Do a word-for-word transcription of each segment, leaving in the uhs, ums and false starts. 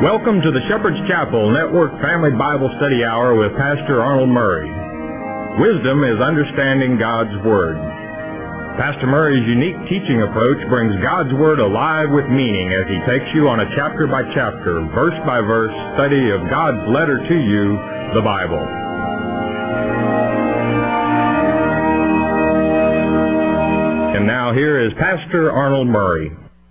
Welcome to the Shepherd's Chapel Network Family Bible Study Hour with Pastor Arnold Murray. Wisdom is understanding God's Word. Pastor Murray's unique teaching approach brings God's Word alive with meaning as he takes you on a chapter-by-chapter, verse-by-verse study of God's letter to you, the Bible. And now here is Pastor Arnold Murray.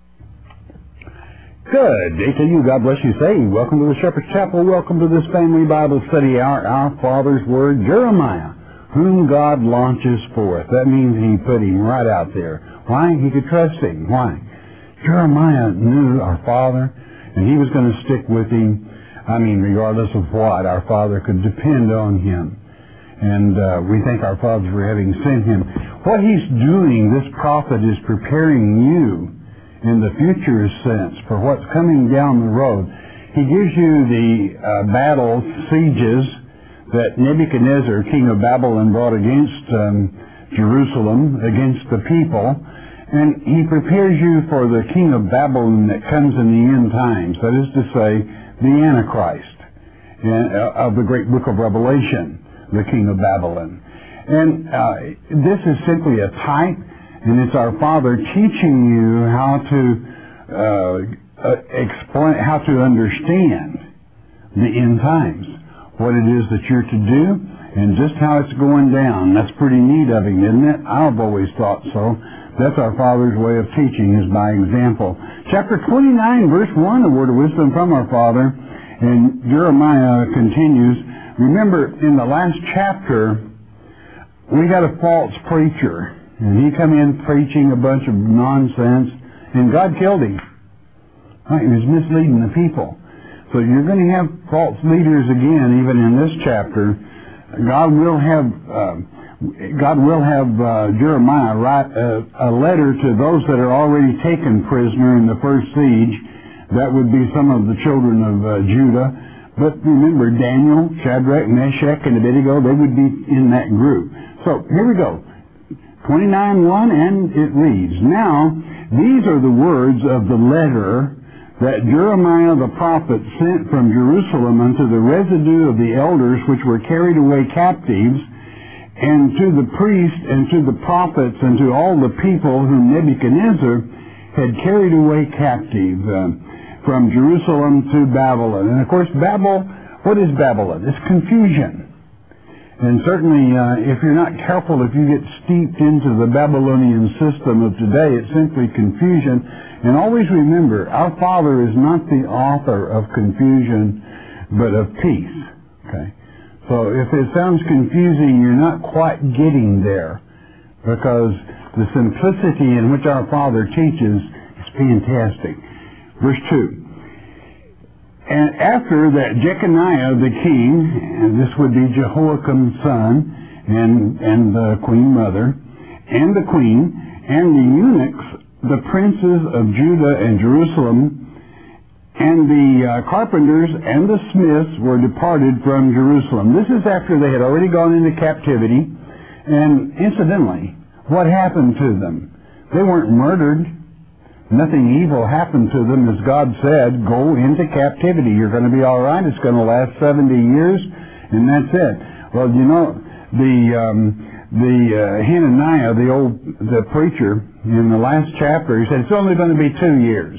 Good day to you. God bless you. Say, welcome to the Shepherd's Chapel. Welcome to this Family Bible Study Hour. Our Father's Word, Jeremiah, whom God launches forth. That means he put him right out there. Why? He could trust him. Why? Jeremiah knew our Father, and he was going to stick with him. I mean, regardless of what, our Father could depend on him. And uh, we thank our Father for having sent him. What he's doing, this prophet is preparing you in the future sense for what's coming down the road. He gives you the uh, battle sieges that Nebuchadnezzar, king of Babylon, brought against um, Jerusalem, against the people, and he prepares you for the king of Babylon that comes in the end times, that is to say, the Antichrist and, uh, of the great book of Revelation, the king of Babylon. And uh, this is simply a type, and it's our Father teaching you how to uh, uh, explain, how to understand the end times, what it is that you're to do, and just how it's going down. That's pretty neat of him, isn't it? I've always thought so. That's our Father's way of teaching, is by example. Chapter twenty-nine, verse one, a word of wisdom from our Father, and Jeremiah continues. Remember, in the last chapter, we got a false preacher. And he come in preaching a bunch of nonsense, and God killed him. Right? He was misleading the people. So you're going to have false leaders again, even in this chapter. God will have uh, God will have uh, Jeremiah write a, a letter to those that are already taken prisoner in the first siege. That would be some of the children of uh, Judah. But remember, Daniel, Shadrach, Meshach, and Abednego, they would be in that group. So here we go. twenty-nine one, and it reads, Now, these are the words of the letter that Jeremiah the prophet sent from Jerusalem unto the residue of the elders which were carried away captives, and to the priests, and to the prophets, and to all the people whom Nebuchadnezzar had carried away captive uh, from Jerusalem to Babylon. And of course, Babel, what is Babylon? It's confusion. And certainly, uh, if you're not careful, if you get steeped into the Babylonian system of today, it's simply confusion. And always remember, our Father is not the author of confusion, but of peace. Okay? So if it sounds confusing, you're not quite getting there, because the simplicity in which our Father teaches is fantastic. Verse two. And after that, Jeconiah the king, and this would be Jehoiakim's son, and, and the queen mother, and the queen, and the eunuchs, the princes of Judah and Jerusalem, and the uh, carpenters and the smiths were departed from Jerusalem. This is after they had already gone into captivity, and incidentally, what happened to them? They weren't murdered. Nothing evil happened to them. As God said, go into captivity. You're going to be all right. It's going to last seventy years, and that's it. Well, you know, the um, the uh, Hananiah, the old the preacher, in the last chapter, he said it's only going to be two years,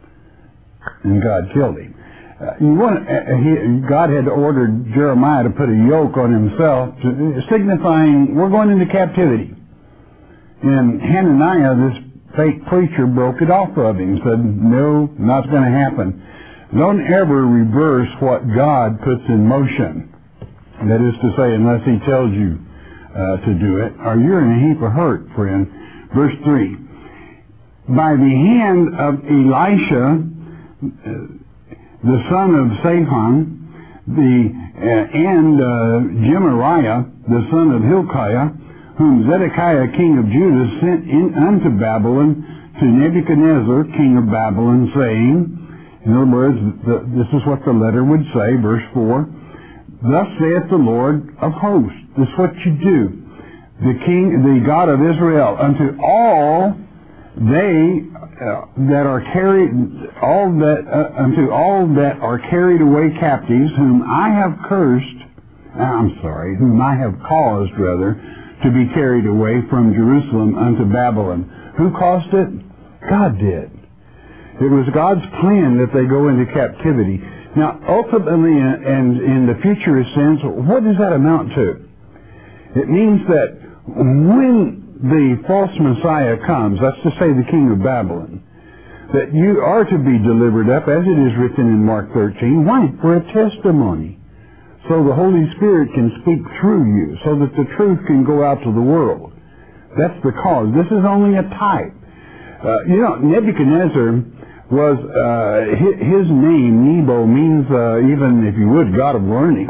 and God killed him. Uh, you want, uh, he, God had ordered Jeremiah to put a yoke on himself, to, signifying we're going into captivity. And Hananiah, this fake preacher, broke it off of him, said, no, not going to happen. Don't ever reverse what God puts in motion. That is to say, unless he tells you uh, to do it, or you're in a heap of hurt, friend. Verse three. By the hand of Elisha, uh, the son of Shaphan, the, uh, and uh, Gemariah, the son of Hilkiah, whom Zedekiah king of Judah sent in unto Babylon to Nebuchadnezzar king of Babylon, saying, in other words, the, this is what the letter would say, verse four, Thus saith the Lord of hosts, this is what you do, the king, the God of Israel, unto all they uh, that are carried all that uh, unto all that are carried away captives, whom I have cursed. I'm sorry, whom I have caused rather to be carried away from Jerusalem unto Babylon. Who caused it? God did. It was God's plan that they go into captivity. Now, ultimately, and in the futurist sense, what does that amount to? It means that when the false Messiah comes, that's to say the king of Babylon, that you are to be delivered up, as it is written in Mark thirteen. Why? For a testimony. So the Holy Spirit can speak through you, so that the truth can go out to the world. That's the cause. This is only a type. Uh, you know, Nebuchadnezzar was, uh, his, his name, Nebo, means, uh, even, if you would, God of learning.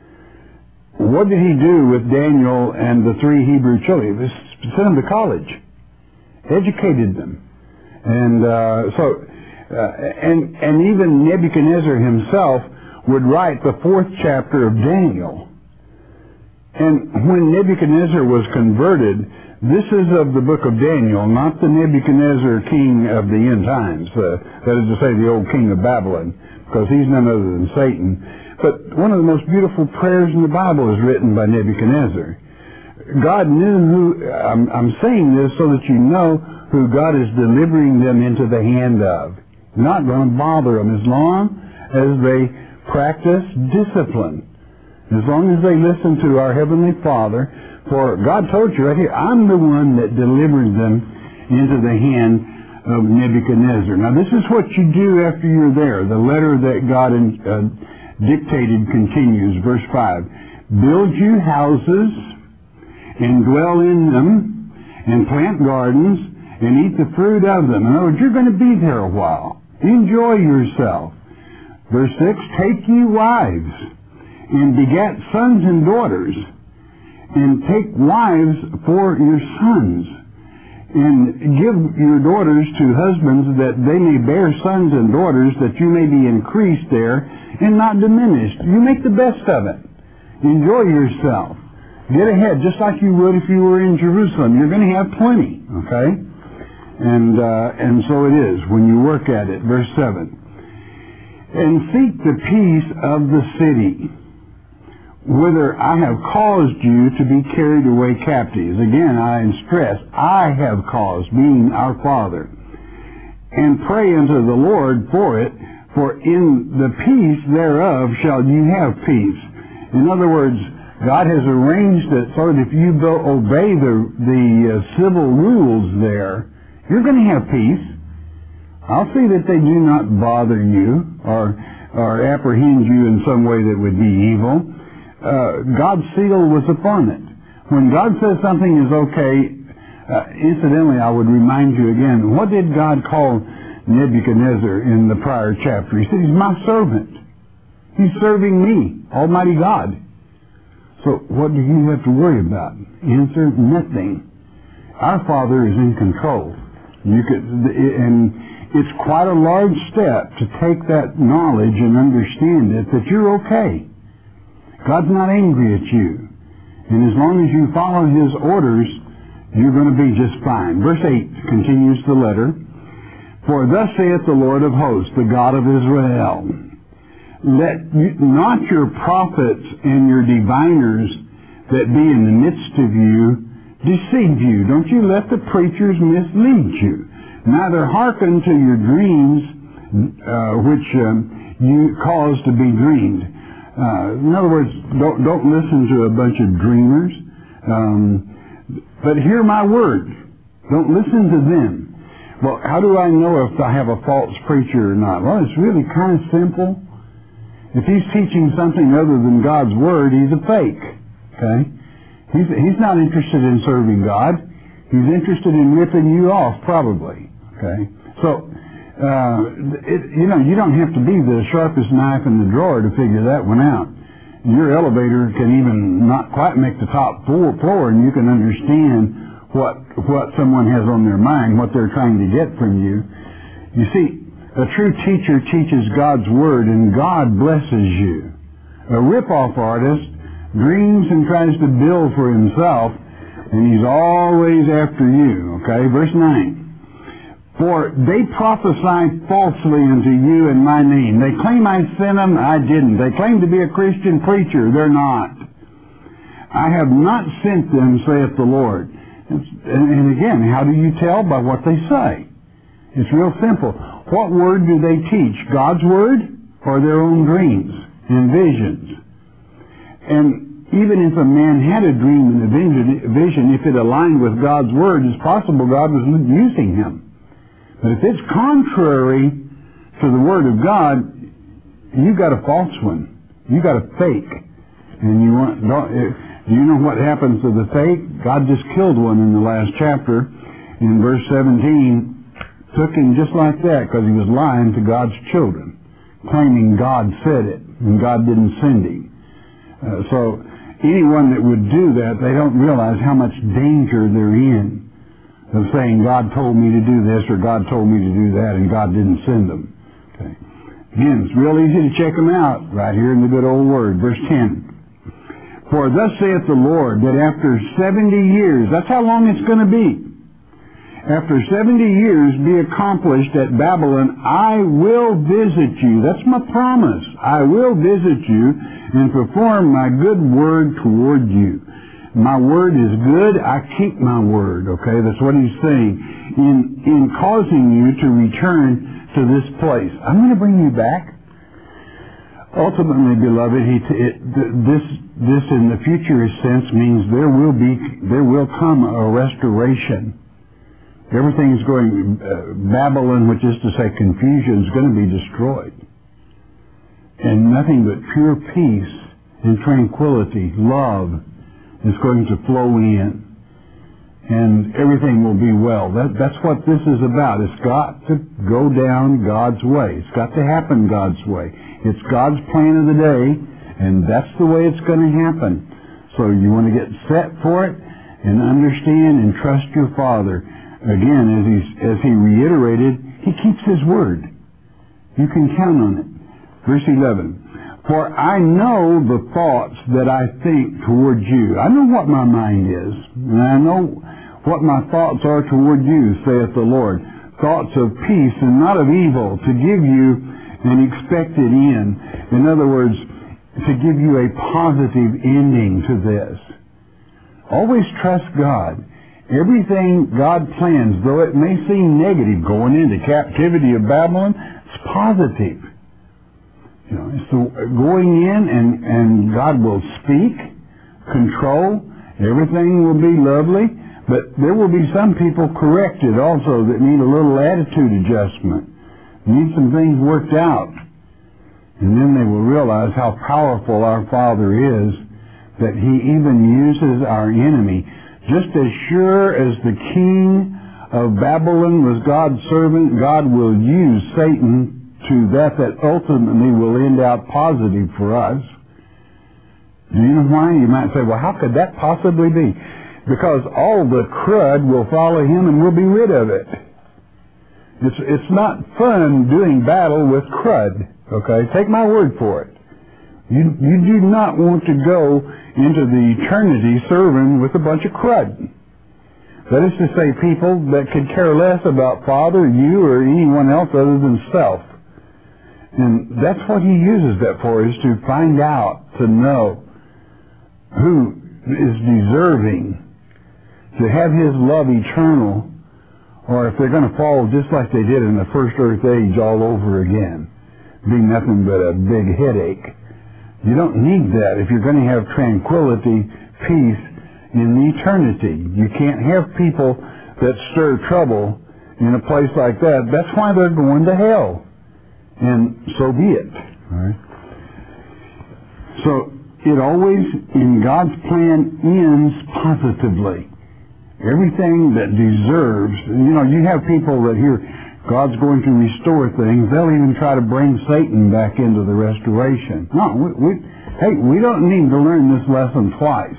What did he do with Daniel and the three Hebrew children? He sent them to college, educated them. And uh, so, uh, and, and even Nebuchadnezzar himself would write the fourth chapter of Daniel. And when Nebuchadnezzar was converted, this is of the book of Daniel, not the Nebuchadnezzar king of the end times, uh, that is to say the old king of Babylon, because he's none other than Satan. But one of the most beautiful prayers in the Bible is written by Nebuchadnezzar. God knew who, I'm, I'm saying this so that you know who God is delivering them into the hand of. Not going to bother them as long as they practice discipline. As long as they listen to our Heavenly Father. For God told you right here, I'm the one that delivered them into the hand of Nebuchadnezzar. Now this is what you do after you're there. The letter that God uh, dictated continues, verse five. Build you houses and dwell in them, and plant gardens, and eat the fruit of them. In other words, you're going to be there a while. Enjoy yourself. Verse six, take ye wives, and beget sons and daughters, and take wives for your sons, and give your daughters to husbands, that they may bear sons and daughters, that you may be increased there, and not diminished. You make the best of it. Enjoy yourself. Get ahead, just like you would if you were in Jerusalem. You're going to have plenty, okay? And uh, and so it is when you work at it. Verse seven. And seek the peace of the city, whither I have caused you to be carried away captives. Again, I stress, I have caused, being our Father. And pray unto the Lord for it, for in the peace thereof shall you have peace. In other words, God has arranged it so that if you obey the, the uh, civil rules there, you're going to have peace. I'll see that they do not bother you or, or apprehend you in some way that would be evil. Uh, God's seal was upon it. When God says something is okay, uh, incidentally, I would remind you again, what did God call Nebuchadnezzar in the prior chapter? He said, he's my servant. He's serving me, Almighty God. So what do you have to worry about? Answer, nothing. Our Father is in control. You could, and it's quite a large step to take that knowledge and understand it, that you're okay. God's not angry at you. And as long as you follow His orders, you're going to be just fine. Verse eight continues the letter. For thus saith the Lord of hosts, the God of Israel, let you, not your prophets and your diviners that be in the midst of you deceive you. Don't you let the preachers mislead you. Neither hearken to your dreams, uh, which um, you cause to be dreamed. Uh, in other words, don't, don't listen to a bunch of dreamers, um, but hear my word. Don't listen to them. Well, how do I know if I have a false preacher or not? Well, it's really kind of simple. If he's teaching something other than God's Word, he's a fake. Okay? He's, he's not interested in serving God. He's interested in ripping you off, probably. Okay? So, uh, it, you know, you don't have to be the sharpest knife in the drawer to figure that one out. Your elevator can even not quite make the top floor, floor and you can understand what, what someone has on their mind, what they're trying to get from you. You see, a true teacher teaches God's Word, and God blesses you. A rip-off artist dreams and tries to build for himself, and he's always after you. Okay, verse nine. For they prophesy falsely unto you in my name. They claim I sent them, I didn't. They claim to be a Christian preacher, they're not. I have not sent them, saith the Lord. And again, how do you tell? By what they say. It's real simple. What word do they teach? God's word or their own dreams and visions? And even if a man had a dream and a vision, if it aligned with God's word, it's possible God was using him. But if it's contrary to the Word of God, you got a false one. You got a fake. And you want, don't, do you know what happens to the fake? God just killed one in the last chapter. In verse seventeen, took him just like that because he was lying to God's children, claiming God said it and God didn't send him. Uh, so anyone that would do that, they don't realize how much danger they're in of saying, God told me to do this, or God told me to do that, and God didn't send them. Okay. Again, it's real easy to check them out right here in the good old Word. Verse ten. For thus saith the Lord, that after seventy years, that's how long it's going to be. After seventy years be accomplished at Babylon, I will visit you. That's my promise. I will visit you and perform my good word toward you. My word is good, I keep my word, okay? That's what he's saying. In in causing you to return to this place. I'm going to bring you back. Ultimately, beloved, he, it, this this in the future sense means there will be, there will come a restoration. Everything's going, uh, Babylon, which is to say confusion, is going to be destroyed. And nothing but pure peace and tranquility, love, is going to flow in, and everything will be well. That, that's what this is about. It's got to go down God's way. It's got to happen God's way. It's God's plan of the day, and that's the way it's going to happen. So you want to get set for it and understand and trust your Father. Again, as he, as he reiterated, he keeps his word. You can count on it. Verse eleven. For I know the thoughts that I think toward you. I know what my mind is, and I know what my thoughts are toward you, saith the Lord. Thoughts of peace and not of evil, to give you an expected end. In other words, to give you a positive ending to this. Always trust God. Everything God plans, though it may seem negative, going into captivity of Babylon, it's positive. You know, so going in and, and God will speak, control, everything will be lovely, but there will be some people corrected also that need a little attitude adjustment, need some things worked out. And then they will realize how powerful our Father is, that He even uses our enemy. Just as sure as the king of Babylon was God's servant, God will use Satan to that that ultimately will end out positive for us. Do you know why? You might say, well, how could that possibly be? Because all the crud will follow him and we'll be rid of it. It's, it's not fun doing battle with crud, okay? Take my word for it. You, you do not want to go into the eternity serving with a bunch of crud. That is to say, people that could care less about Father, you, or anyone else other than self. And that's what he uses that for, is to find out, to know who is deserving to have his love eternal, or if they're going to fall just like they did in the first earth age all over again, be nothing but a big headache. You don't need that if you're going to have tranquility, peace in eternity. You can't have people that stir trouble in a place like that. That's why they're going to hell. And so be it. All right? So it always, in God's plan, ends positively. Everything that deserves, you know, you have people that hear God's going to restore things, they'll even try to bring Satan back into the restoration. No, we, we, hey, we don't need to learn this lesson twice.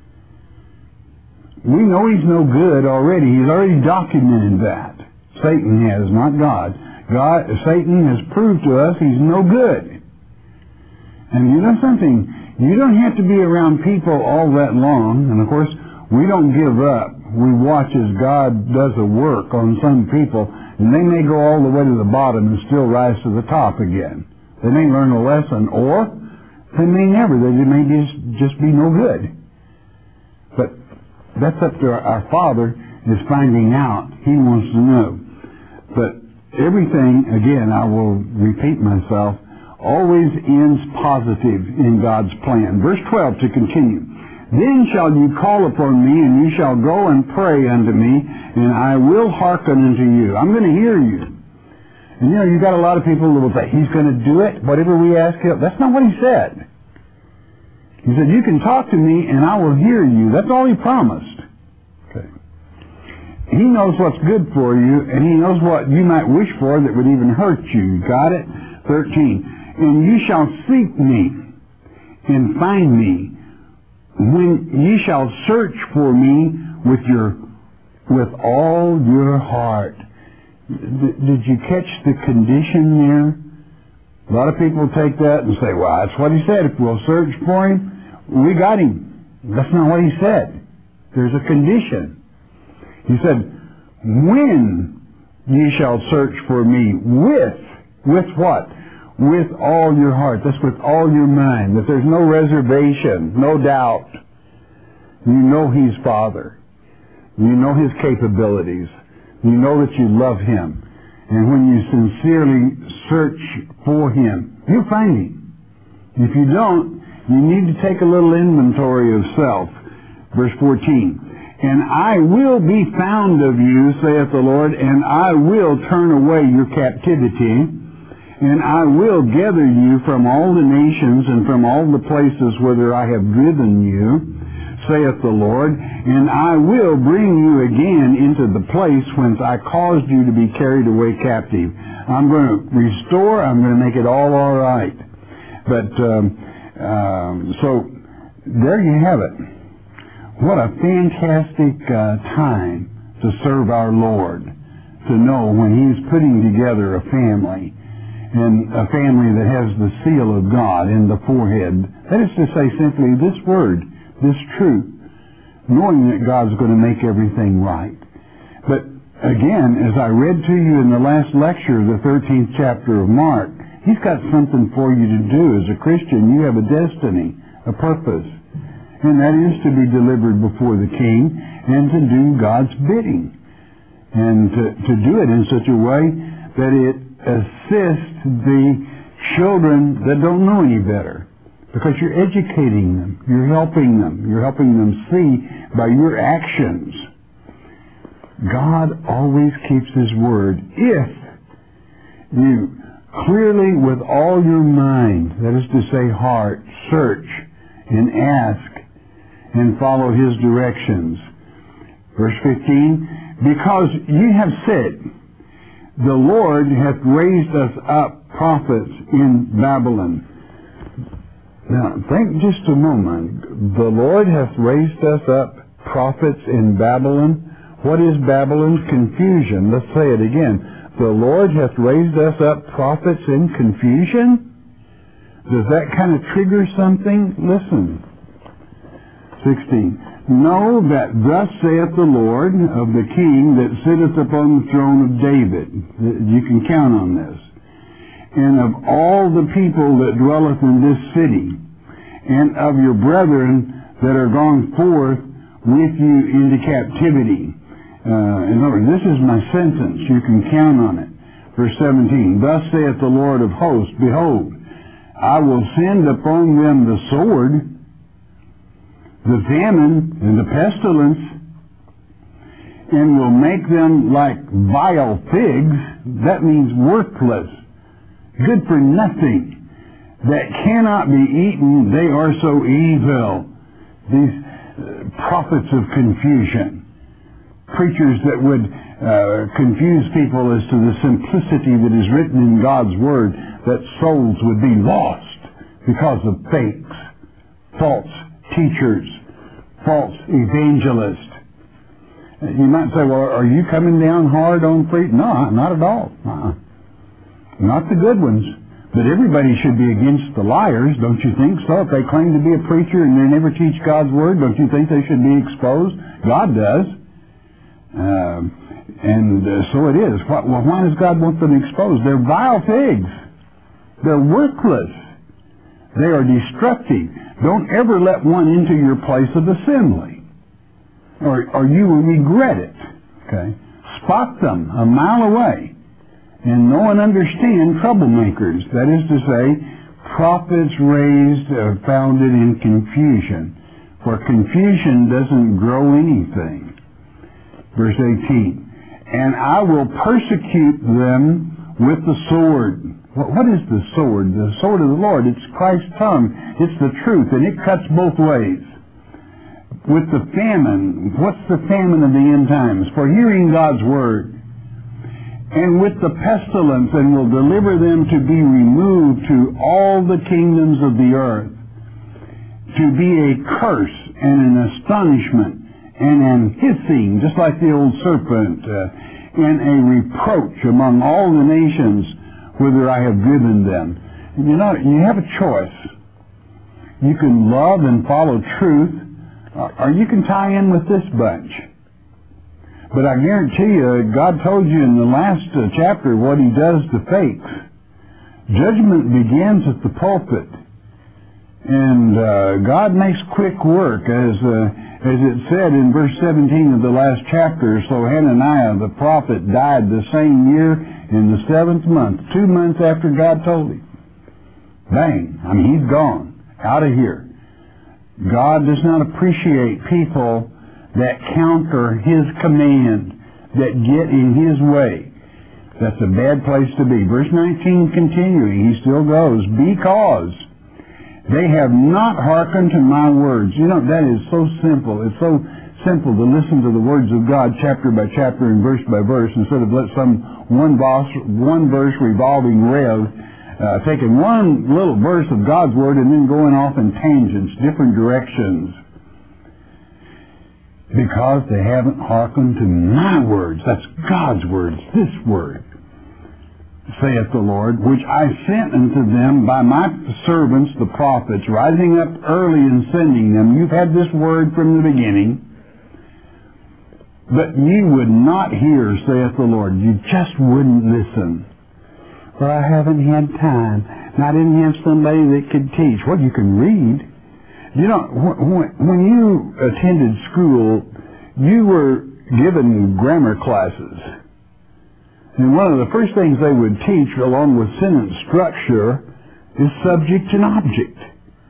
We know he's no good already. He's already documented that. Satan has, not God. God, Satan has proved to us he's no good. And you know something? You don't have to be around people all that long. And of course, We don't give up. We watch as God does a work on some people, and they may go all the way to the bottom and still rise to the top again. They may learn a lesson, or they may never. They may just, just be no good. But that's up to our, our Father is finding out. He wants to know. But everything, again, I will repeat myself, always ends positive in God's plan. Verse twelve to continue. Then shall you call upon me, and you shall go and pray unto me, and I will hearken unto you. I'm going to hear you. And you know, you've got a lot of people that will say, he's going to do it, whatever we ask him. That's not what he said. He said, you can talk to me, and I will hear you. That's all he promised. Okay. He knows what's good for you, and he knows what you might wish for that would even hurt you. Got it? thirteen. And you shall seek me, and find me, when ye shall search for me with your with all your heart. D- did you catch the condition there? A lot of people take that and say, well, that's what he said. If we'll search for him, we got him. That's not what he said. There's a condition. He said, when ye shall search for me with, with what? With all your heart. That's with all your mind. That there's no reservation, no doubt. You know he's Father. You know his capabilities. You know that you love him. And when you sincerely search for him, you'll find him. If you don't, you need to take a little inventory of self. Verse fourteen. And I will be found of you, saith the Lord, and I will turn away your captivity. And I will gather you from all the nations and from all the places whither I have driven you, saith the Lord, and I will bring you again into the place whence I caused you to be carried away captive. I'm going to restore, I'm going to make it all all right. But, um, um, so, there you have it. What a fantastic uh, time to serve our Lord, to know when he's putting together a family, and a family that has the seal of God in the forehead. That is to say simply this word, this truth, knowing that God's going to make everything right. But again, as I read to you in the last lecture, the thirteenth chapter of Mark, he's got something for you to do. As a Christian, you have a destiny, a purpose, and that is to be delivered before the King and to do God's bidding, and to, to do it in such a way that it assist the children that don't know any better, because you're educating them, you're helping them, you're helping them see by your actions. God always keeps his word. If you clearly with all your mind, that is to say heart, search and ask and follow his directions. Verse fifteen, because ye have said, the Lord hath raised us up prophets in Babylon. Now, think just a moment. The Lord hath raised us up prophets in Babylon. What is Babylon's confusion? Let's say it again. The Lord hath raised us up prophets in confusion? Does that kind of trigger something? Listen. sixteen. Know that thus saith the Lord of the King that sitteth upon the throne of David. You can count on this. And of all the people that dwelleth in this city, and of your brethren that are gone forth with you into captivity. Uh, in other words, this is my sentence. You can count on it. Verse seventeen. Thus saith the Lord of hosts, behold, I will send upon them the sword, the famine, and the pestilence, and will make them like vile figs. That means worthless, good for nothing, that cannot be eaten. They are so evil. These uh, prophets of confusion, preachers that would uh, confuse people as to the simplicity that is written in God's Word, that souls would be lost because of fakes, false teachers, false evangelists. You might say, well, are you coming down hard on preachers? No, not at all. Uh-uh. Not the good ones, But everybody should be against the liars, don't you think so? If they claim to be a preacher and they never teach God's Word, don't you think they should be exposed? God does. Uh, and uh, so it is. Why, well, why does God want them exposed? They're vile pigs. They're worthless. They are destructive. Don't ever let one into your place of assembly, or, or you will regret it. Okay? Spot them a mile away. And know and understand troublemakers. That is to say, prophets raised, uh, founded in confusion. For confusion doesn't grow anything. Verse eighteen. And I will persecute them with the sword. What, what is the sword? The sword of the Lord. It's Christ's tongue. It's the truth, and it cuts both ways. With the famine. What's the famine of the end times? For hearing God's Word. And with the pestilence, and will deliver them to be removed to all the kingdoms of the earth, to be a curse and an astonishment and an hissing, just like the old serpent, uh, and a reproach among all the nations whither I have driven them. And you know, you have a choice. You can love and follow truth, or you can tie in with this bunch. But I guarantee you, God told you in the last uh, chapter what He does to fakes. Judgment begins at the pulpit. And uh, God makes quick work, as uh, as it said in verse seventeen of the last chapter. So Hananiah the prophet died the same year in the seventh month, two months after God told him. Bang! I mean, he's gone, out of here. God does not appreciate people that counter His command, that get in His way. That's a bad place to be. Verse nineteen continuing, he still goes, because they have not hearkened to my words. You know, that is so simple. It's so simple to listen to the words of God chapter by chapter and verse by verse, instead of let some one, boss, one verse revolving rev, uh, taking one little verse of God's Word and then going off in tangents, different directions. Because they haven't hearkened to my words. That's God's words, this word, saith the Lord, which I sent unto them by my servants, the prophets, rising up early and sending them. You've had this word from the beginning. But ye would not hear, saith the Lord. You just wouldn't listen. Well, I haven't had time. And I didn't have somebody that could teach. Well, you can read. You know, when you attended school, you were given grammar classes. And one of the first things they would teach, along with sentence structure, is subject and object.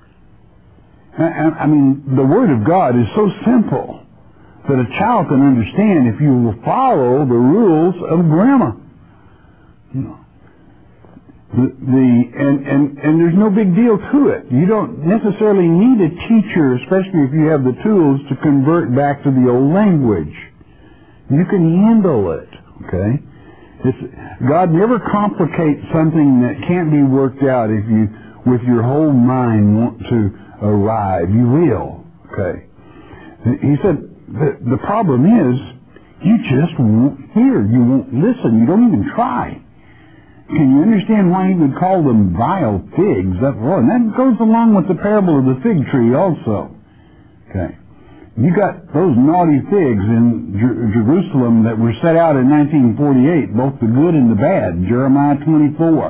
I mean, the Word of God is so simple that a child can understand if you will follow the rules of grammar. You know. The, the and, and, and there's no big deal to it. You don't necessarily need a teacher, especially if you have the tools to convert back to the old language. You can handle it, okay? It's, God never complicates something that can't be worked out if you, with your whole mind, want to arrive. You will, okay? He said, the, the problem is, you just won't hear. You won't listen. You don't even try. Can you understand why he would call them vile figs? That, well, and that goes along with the parable of the fig tree also. Okay. You got those naughty figs in Jer- Jerusalem that were set out in nineteen forty-eight, both the good and the bad, Jeremiah twenty-four.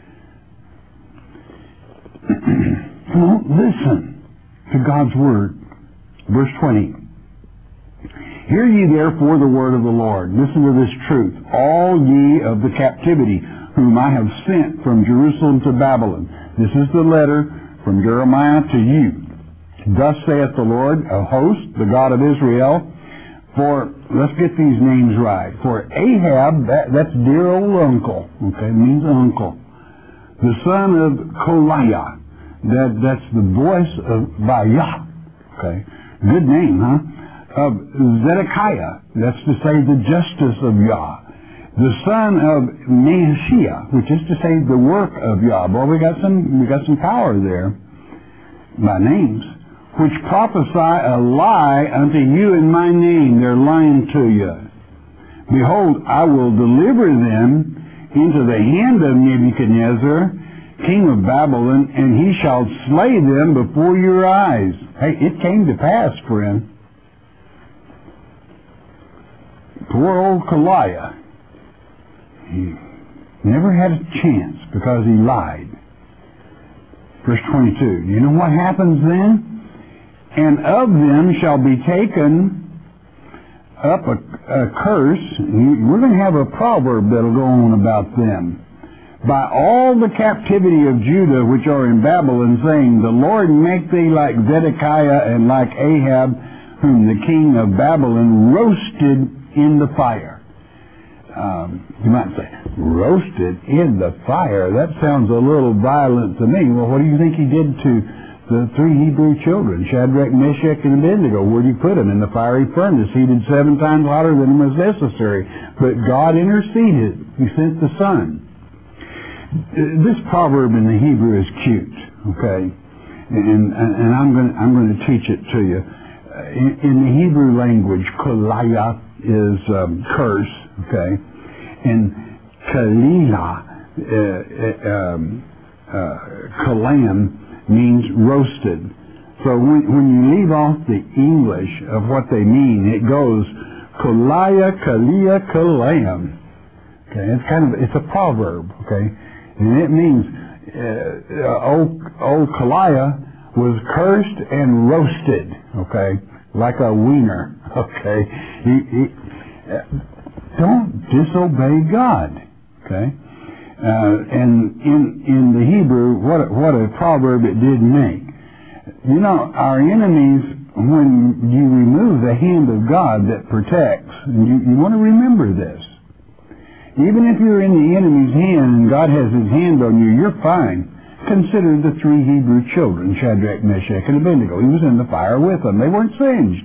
Don't listen to God's word. Verse twenty. Hear ye therefore the word of the Lord. Listen to this truth. All ye of the captivity, whom I have sent from Jerusalem to Babylon. This is the letter from Jeremiah to you. Thus saith the Lord of hosts, the God of Israel, for, let's get these names right, for Ahab, that, that's dear old uncle, okay, it means uncle, the son of Koliah, that, that's the voice of Bayah, okay, good name, huh, of Zedekiah, that's to say the justice of Yah, the son of Maashiah, which is to say the work of Yah. Boy, we got some, we got some power there by names. Which prophesy a lie unto you in my name. They're lying to you. Behold, I will deliver them into the hand of Nebuchadnezzar, king of Babylon, and he shall slay them before your eyes. Hey, it came to pass, friend. Poor old Kaliah, he never had a chance because he lied. Verse twenty-two, you know what happens then? And of them shall be taken up a, a curse. We're going to have a proverb that'll go on about them. By all the captivity of Judah which are in Babylon, saying, the Lord make thee like Zedekiah and like Ahab, whom the king of Babylon roasted in the fire. Um, you might say, roasted in the fire? That sounds a little violent to me. Well, what do you think he did to the three Hebrew children, Shadrach, Meshach, and Abednego? Where did he put them? In the fiery furnace, heated seven times hotter than was necessary. But God interceded. He sent the sun. This proverb in the Hebrew is cute, okay? And, and, and I'm going I'm going to teach it to you. In, in the Hebrew language, Kaliah is um, curse, okay? And Kalilah, uh, um, uh, Kalam, means roasted. So when, when you leave off the English of what they mean, it goes Kaliah, Kaliah, Kalam. Okay, it's kind of, it's a proverb, okay? And it means uh, old, old Kaliah was cursed and roasted, okay? Like a wiener, okay? He, he, uh, don't disobey God, okay? Uh, and in in the Hebrew, what a, what a proverb it did make. You know, our enemies, when you remove the hand of God that protects, and you, you want to remember this. Even if you're in the enemy's hand and God has his hand on you, you're fine. Consider the three Hebrew children, Shadrach, Meshach, and Abednego. He was in the fire with them. They weren't singed.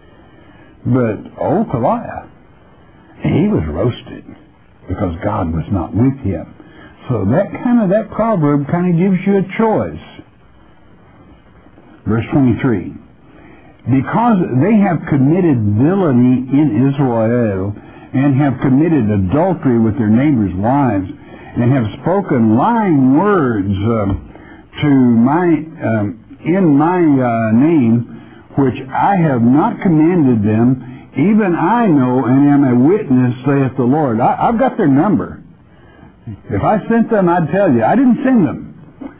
But old Kaliah, he was roasted because God was not with him. So that kind of, that proverb kind of gives you a choice. Verse twenty-three. Because they have committed villainy in Israel, and have committed adultery with their neighbors' wives, and have spoken lying words um, to my um, in my uh, name, which I have not commanded them, even I know and am a witness, saith the Lord. I, I've got their number. If I sent them, I'd tell you. I didn't send them.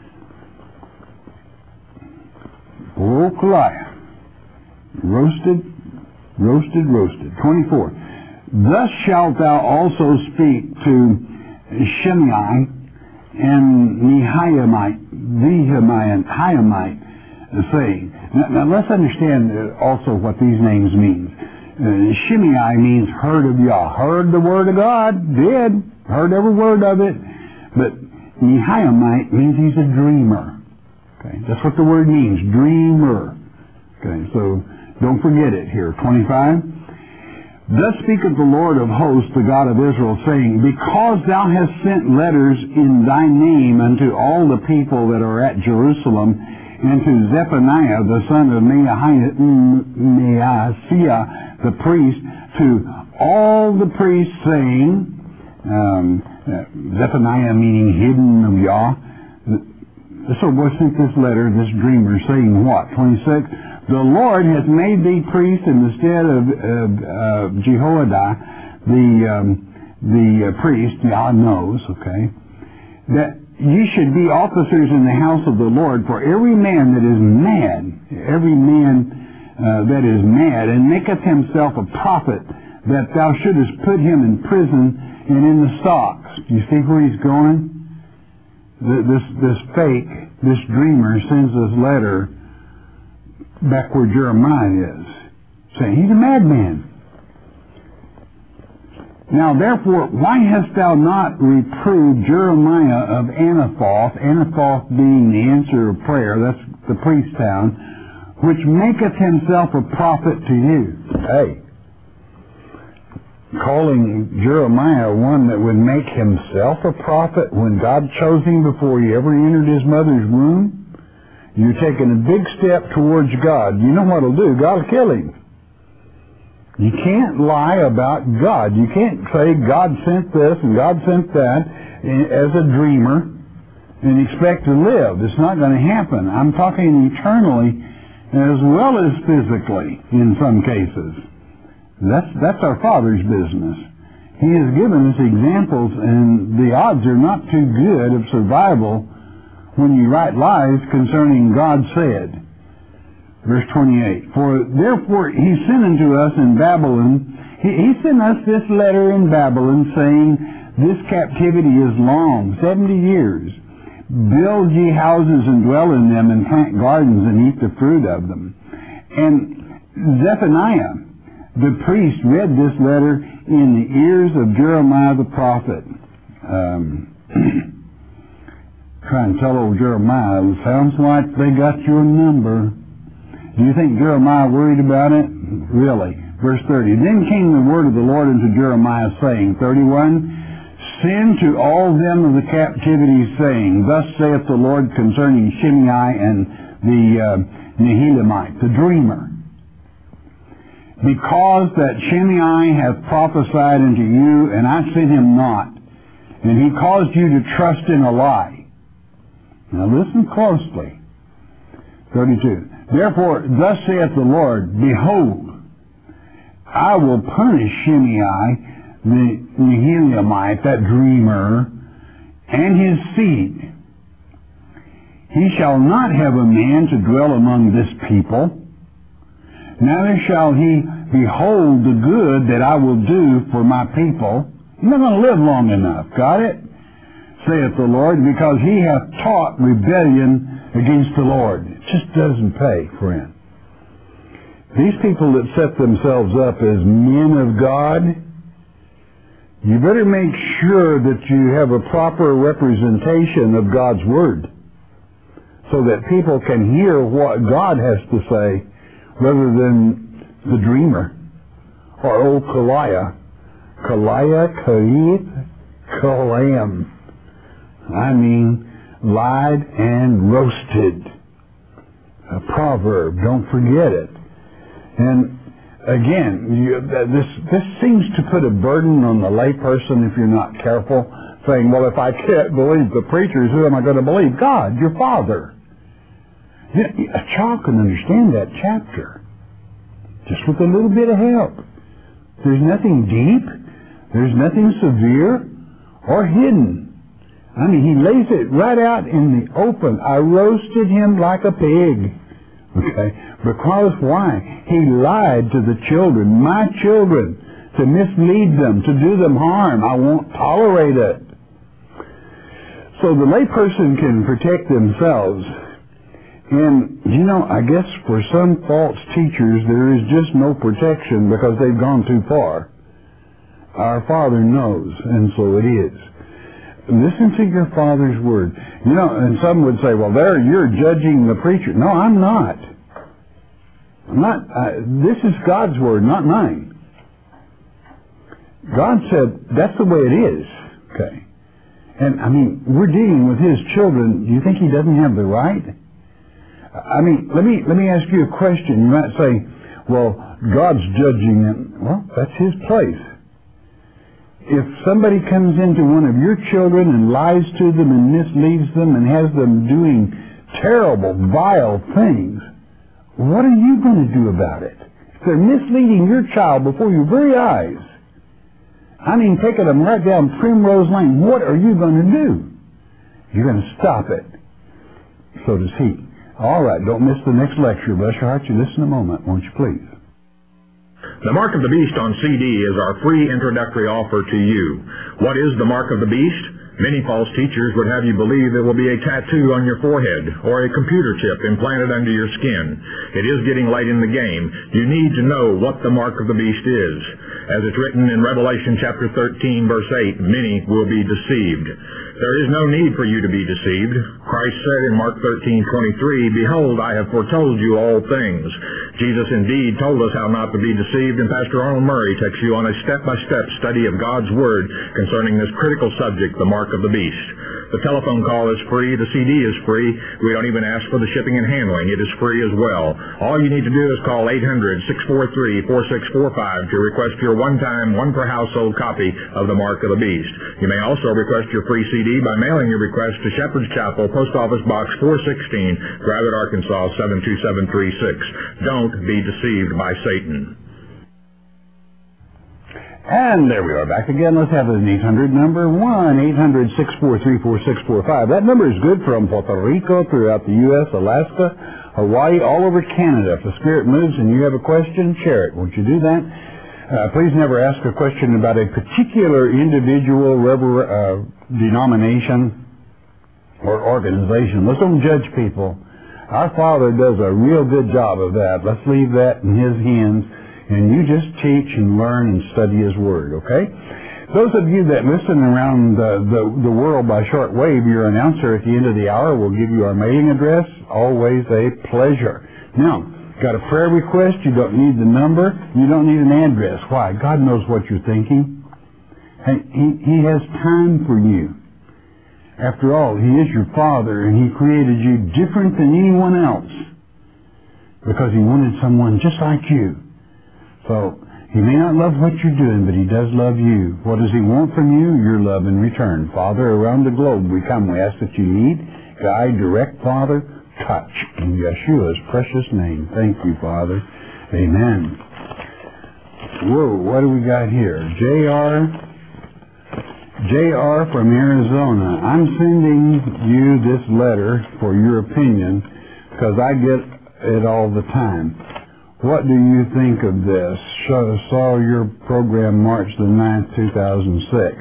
Oh, Kaliah. Roasted, roasted, roasted. twenty-four. Thus shalt thou also speak to Shimei and Nehiamite, Nehiamite, saying. Now, now let's understand also what these names mean. Uh, Shimei means heard of Yah. Heard the word of God. Did. Heard every word of it. But Nehiamite means he's a dreamer. Okay, that's what the word means, dreamer. Okay, so don't forget it here. twenty-five. Thus speaketh the Lord of hosts, the God of Israel, saying, because thou hast sent letters in thy name unto all the people that are at Jerusalem, and to Zephaniah, the son of Maaseiah, the priest, to all the priests, saying, um, uh, Zephaniah meaning hidden of Yah. So boy sent this letter, this dreamer, saying what? twenty-six. The Lord hath made thee priest in the stead of uh, uh, Jehoiada, the um, the uh, priest. Yah knows, okay, that ye should be officers in the house of the Lord. For every man that is mad, every man uh, that is mad, and maketh himself a prophet, that thou shouldest put him in prison and in the stocks. Do you see where he's going? This this fake, this dreamer sends this letter back where Jeremiah is, saying he's a madman. Now therefore, why hast thou not reproved Jeremiah of Anathoth, Anathoth being the answer of prayer, that's the priest town, which maketh himself a prophet to you? Hey, calling Jeremiah one that would make himself a prophet when God chose him before he ever entered his mother's womb? You're taking a big step towards God. You know what he'll do? God will kill him. You can't lie about God. You can't say God sent this and God sent that as a dreamer and expect to live. It's not going to happen. I'm talking eternally as well as physically in some cases. That's, that's our Father's business. He has given us examples, and the odds are not too good of survival when you write lies concerning God said. Verse twenty-eight, for therefore he sent unto us in Babylon, he, he sent us this letter in Babylon, saying, this captivity is long, seventy years. Build ye houses and dwell in them, and plant gardens and eat the fruit of them. And Zephaniah, the priest, read this letter in the ears of Jeremiah the prophet. Um, try and tell old Jeremiah, it sounds like they got your number. Do you think Jeremiah worried about it? Really. Verse thirty, then came the word of the Lord unto Jeremiah, saying, thirty-one, send to all them of the captivity, saying, thus saith the Lord concerning Shimei and the uh, Nehelamite, the dreamer. Because that Shimei hath prophesied unto you, and I sent him not, and he caused you to trust in a lie. Now listen closely. thirty-two. Therefore, thus saith the Lord, behold, I will punish Shimei, the Nehelamite, that dreamer, and his seed. He shall not have a man to dwell among this people, neither shall he behold the good that I will do for my people. He's not going to live long enough. Got it? Saith the Lord, because he hath taught rebellion against the Lord. It just doesn't pay, friend. These people that set themselves up as men of God, you better make sure that you have a proper representation of God's Word so that people can hear what God has to say rather than the dreamer or old Kaliah. Kaliah, Kaith, Kalam. I mean, lied and roasted. A proverb, don't forget it. And again, you, this this seems to put a burden on the layperson if you're not careful, saying, well, if I can't believe the preachers, who am I going to believe? God, your Father. A child can understand that chapter just with a little bit of help. There's nothing deep. There's nothing severe or hidden. I mean, he lays it right out in the open. I roasted him like a pig. Okay? Because why? He lied to the children, my children, to mislead them, to do them harm. I won't tolerate it. So the layperson can protect themselves. And, you know, I guess for some false teachers there is just no protection because they've gone too far. Our Father knows, and so it is. Listen to your Father's Word. You know, and some would say, well, there, you're judging the preacher. No, I'm not. I'm not. Uh, this is God's Word, not mine. God said that's the way it is. Okay. And, I mean, we're dealing with His children. Do you think He doesn't have the right? I mean, let me let me ask you a question. You might say, well, God's judging them. Well, that's His place. If somebody comes into one of your children and lies to them and misleads them and has them doing terrible, vile things, what are you going to do about it? If they're misleading your child before your very eyes, I mean, taking them right down Primrose Lane, what are you going to do? You're going to stop it. So does He. All right, don't miss the next lecture. Bless your heart, you listen a moment, won't you please? The Mark of the Beast on C D is our free introductory offer to you. What is the Mark of the Beast? Many false teachers would have you believe it will be a tattoo on your forehead or a computer chip implanted under your skin. It is getting late in the game. You need to know what the Mark of the Beast is. As it's written in Revelation chapter thirteen, verse eight, many will be deceived. There is no need for you to be deceived. Christ said in Mark thirteen twenty-three, behold, I have foretold you all things. Jesus indeed told us how not to be deceived, and Pastor Arnold Murray takes you on a step-by-step study of God's Word concerning this critical subject, the Mark of the Beast. The telephone call is free. The C D is free. We don't even ask for the shipping and handling. It is free as well. All you need to do is call eight hundred, six four three, four six four five to request your one-time, one-per-household copy of The Mark of the Beast. You may also request your free C D by mailing your request to Shepherd's Chapel, Post Office Box four sixteen, Gravette, Arkansas seven two seven three six. Don't be deceived by Satan. And there we are back again. Let's have an eight hundred number, one eight hundred, six four three, four six four five. That number is good from Puerto Rico, throughout the U S, Alaska, Hawaii, all over Canada. If the Spirit moves and you have a question, share it. Won't you do that? Uh, please never ask a question about a particular individual rever- uh, denomination or organization. Let's don't judge people. Our Father does a real good job of that. Let's leave that in His hands. And you just teach and learn and study His Word, okay? Those of you that listen around the, the, the world by shortwave, your announcer at the end of the hour will give you our mailing address. Always a pleasure. Now, got a prayer request? You don't need the number. You don't need an address. Why? God knows what you're thinking. Hey, he, he has time for you. After all, He is your Father, and He created you different than anyone else because He wanted someone just like you. So, He may not love what you're doing, but He does love you. What does He want from you? Your love in return. Father, around the globe we come. We ask that you lead, guide, direct, Father, touch. In Yeshua's precious name. Thank you, Father. Amen. Whoa, what do we got here? J R J R from Arizona. I'm sending you this letter for your opinion because I get it all the time. What do you think of this? Saw your program March the ninth, two thousand six.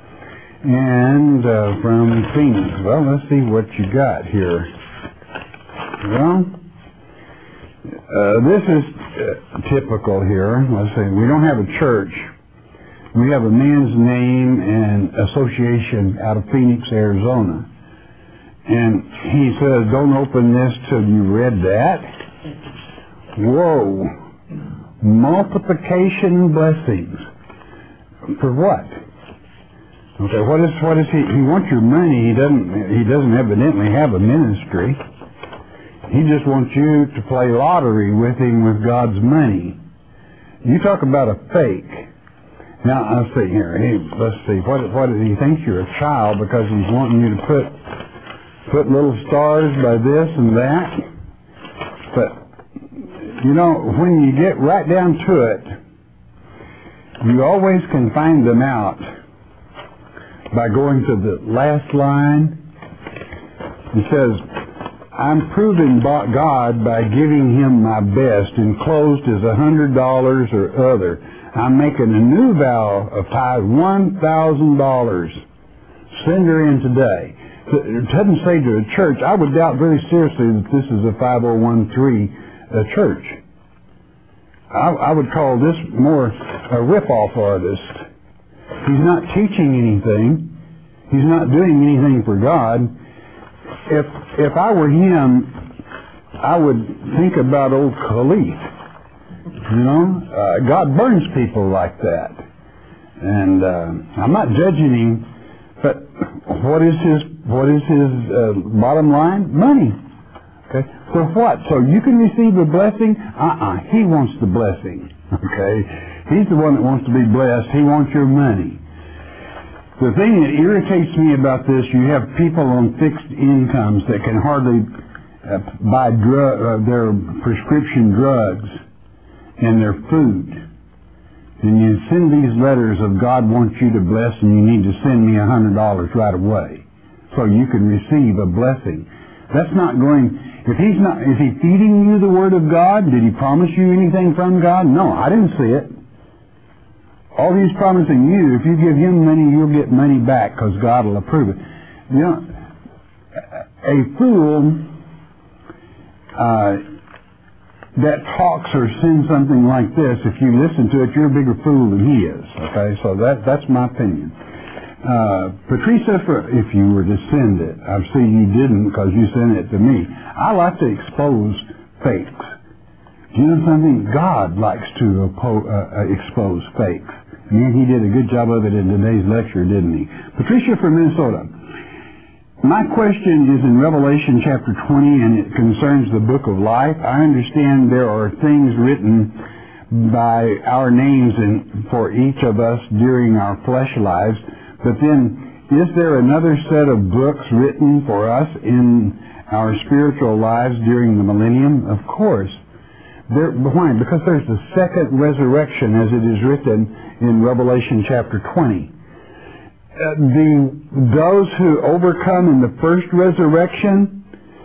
And uh, from Phoenix. Well, let's see what you got here. Well, uh, this is uh, typical here. Let's see. We don't have a church. We have a man's name and association out of Phoenix, Arizona. And he says, don't open this till you read that. Whoa. Multiplication and blessings. For what? Okay, what is what is he he wants your money. He doesn't he doesn't evidently have a ministry. He just wants you to play lottery with him with God's money. You talk about a fake. Now let's see here. He, let's see. What what he thinks you're a child because he's wanting you to put put little stars by this and that. But you know, when you get right down to it, you always can find them out by going to the last line. It says, I'm proving God by giving Him my best, enclosed is a hundred dollars or other. I'm making a new vow of tithe one thousand dollars. Send her in today. It doesn't say to a church. I would doubt very seriously that this is a five oh one c three a church. I, I would call this more a rip-off artist. He's not teaching anything. He's not doing anything for God. If if I were him, I would think about old Khalif. You know, uh, God burns people like that. And uh, I'm not judging him, but what is his what is his uh, bottom line? Money. Okay. For what? So you can receive a blessing? Uh-uh. He wants the blessing. Okay. He's the one that wants to be blessed. He wants your money. The thing that irritates me about this, you have people on fixed incomes that can hardly uh, buy drug, uh, their prescription drugs and their food. And you send these letters of God wants you to bless and you need to send me a hundred dollars right away so you can receive a blessing. That's not going, if he's not, is he feeding you the Word of God? Did he promise you anything from God? No, I didn't see it. All he's promising you, if you give him money, you'll get money back because God will approve it. You know, a fool uh, that talks or sends something like this, if you listen to it, you're a bigger fool than he is. Okay, so that that's my opinion. Uh, Patricia, for, if you were to send it, I've seen you didn't because you sent it to me. I like to expose fakes. Do you know something? God likes to oppo- uh, expose fakes. And he did a good job of it in today's lecture, didn't he? Patricia from Minnesota. My question is in Revelation chapter twenty, and it concerns the book of life. I understand there are things written by our names and for each of us during our flesh lives, but then is there another set of books written for us in our spiritual lives during the millennium? Of course. There, why? Because there's the second resurrection, as it is written in Revelation chapter twenty. Uh, the those who overcome in the first resurrection,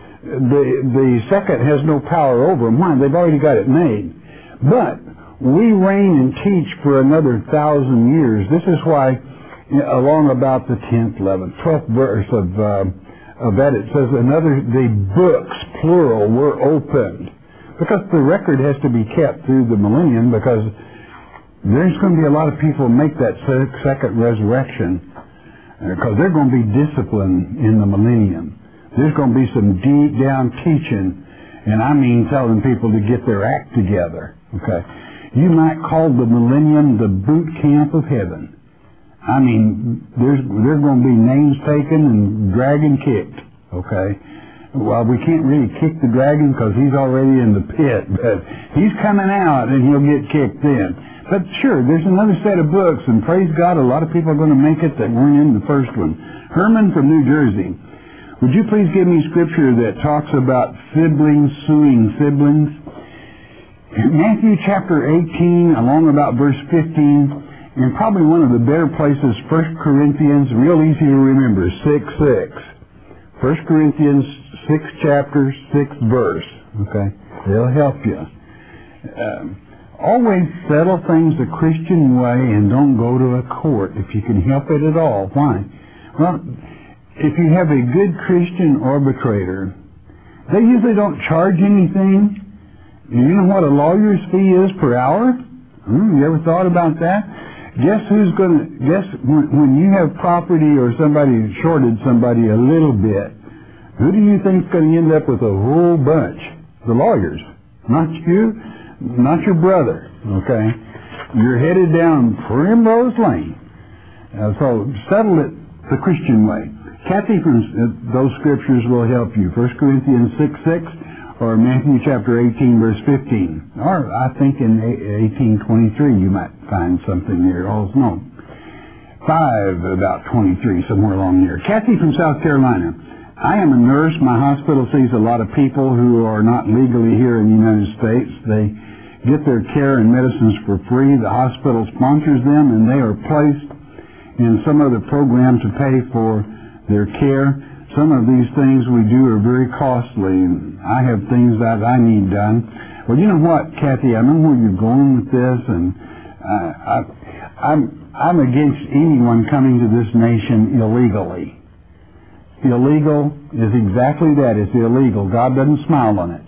the the second has no power over them. Why? They've already got it made. But we reign and teach for another thousand years. This is why, along about the tenth, eleventh, twelfth verse of uh, of that, it says another the books plural were opened, because the record has to be kept through the millennium, because there's going to be a lot of people make that second resurrection, because they're going to be disciplined in the millennium. There's going to be some deep down teaching, and I mean telling people to get their act together. Okay, you might call the millennium the boot camp of heaven. I mean, there's there's going to be names taken and dragon kicked. Okay, well, we can't really kick the dragon because he's already in the pit, but he's coming out and he'll get kicked then. But sure, there's another set of books, and praise God, a lot of people are going to make it that weren't in the first one. Herman from New Jersey, would you please give me scripture that talks about siblings suing siblings? Matthew chapter eighteen, along about verse fifteen, and probably one of the better places, First Corinthians, real easy to remember, six six. First Corinthians, six chapter, sixth verse. Okay, it'll help you. Um, Always settle things the Christian way and don't go to a court if you can help it at all. Why? Well, if you have a good Christian arbitrator, they usually don't charge anything. You know what a lawyer's fee is per hour? Hmm, you ever thought about that? Guess who's going to, guess when, when you have property or somebody shorted somebody a little bit, who do you think's going to end up with a whole bunch? The lawyers. Not you. Not your brother, okay? You're headed down Primrose Lane. Uh, so settle it the Christian way. Kathy, from uh, those scriptures will help you. First Corinthians six six or Matthew chapter eighteen, verse fifteen. Or I think in eighteen twenty-three you might find something there. All's known. five, about twenty-three, somewhere along there. Kathy from South Carolina. I am a nurse. My hospital sees a lot of people who are not legally here in the United States. They get their care and medicines for free. The hospital sponsors them, and they are placed in some other program to pay for their care. Some of these things we do are very costly, and I have things that I need done. Well, you know what, Kathy, I know where you're going with this, and uh, I, I'm, I'm against anyone coming to this nation illegally. Illegal is exactly that. It's illegal. God doesn't smile on it.